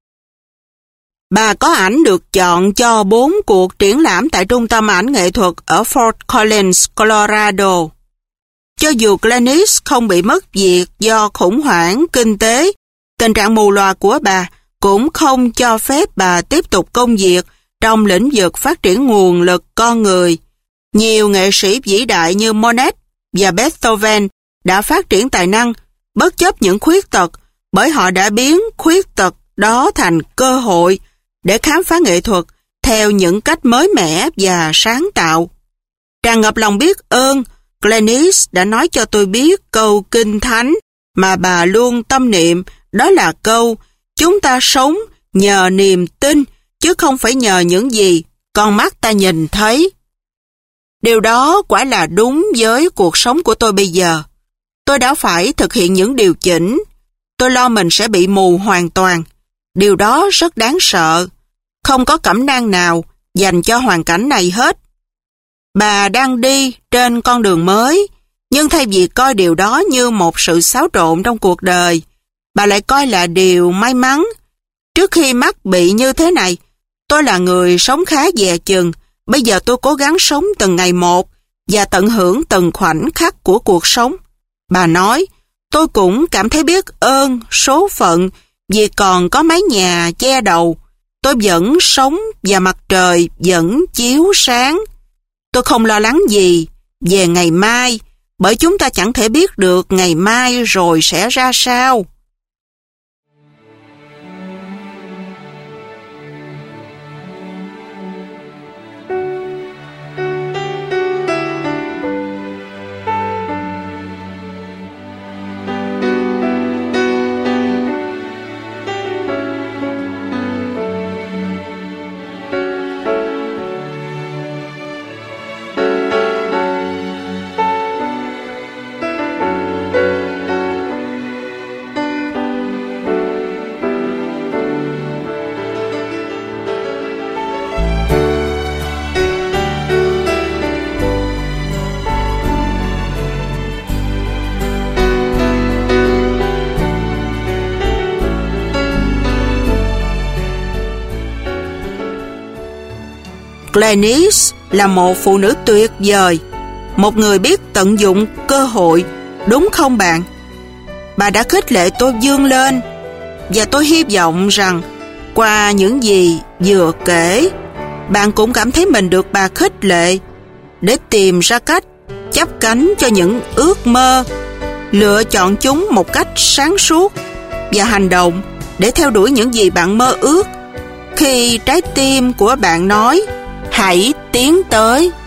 [SPEAKER 1] Bà có ảnh được chọn cho 4 cuộc triển lãm tại Trung tâm ảnh nghệ thuật ở Fort Collins, Colorado. Cho dù Glennis không bị mất việc do khủng hoảng kinh tế, tình trạng mù lòa của bà cũng không cho phép bà tiếp tục công việc trong lĩnh vực phát triển nguồn lực con người. Nhiều nghệ sĩ vĩ đại như Monet và Beethoven đã phát triển tài năng bất chấp những khuyết tật, bởi họ đã biến khuyết tật đó thành cơ hội để khám phá nghệ thuật theo những cách mới mẻ và sáng tạo. Tràn ngập lòng biết ơn, Glennis đã nói cho tôi biết câu kinh thánh mà bà luôn tâm niệm, đó là câu: chúng ta sống nhờ niềm tin, chứ không phải nhờ những gì con mắt ta nhìn thấy. Điều đó quả là đúng với cuộc sống của tôi bây giờ. Tôi đã phải thực hiện những điều chỉnh. Tôi lo mình sẽ bị mù hoàn toàn. Điều đó rất đáng sợ. Không có cẩm nang nào dành cho hoàn cảnh này hết. Bà đang đi trên con đường mới, nhưng thay vì coi điều đó như một sự xáo trộn trong cuộc đời, bà lại coi là điều may mắn. Trước khi mắc bị như thế này, tôi là người sống khá dè chừng. Bây giờ tôi cố gắng sống từng ngày một và tận hưởng từng khoảnh khắc của cuộc sống. Bà nói, tôi cũng cảm thấy biết ơn số phận vì còn có mái nhà che đầu. Tôi vẫn sống và mặt trời vẫn chiếu sáng. Tôi không lo lắng gì về ngày mai, bởi chúng ta chẳng thể biết được ngày mai rồi sẽ ra sao. Glennis là một phụ nữ tuyệt vời, một người biết tận dụng cơ hội, đúng không bạn? Bà đã khích lệ tôi vươn lên, và tôi hy vọng rằng qua những gì vừa kể, bạn cũng cảm thấy mình được bà khích lệ để tìm ra cách chắp cánh cho những ước mơ, lựa chọn chúng một cách sáng suốt và hành động để theo đuổi những gì bạn mơ ước. Khi trái tim của bạn nói hãy tiến tới,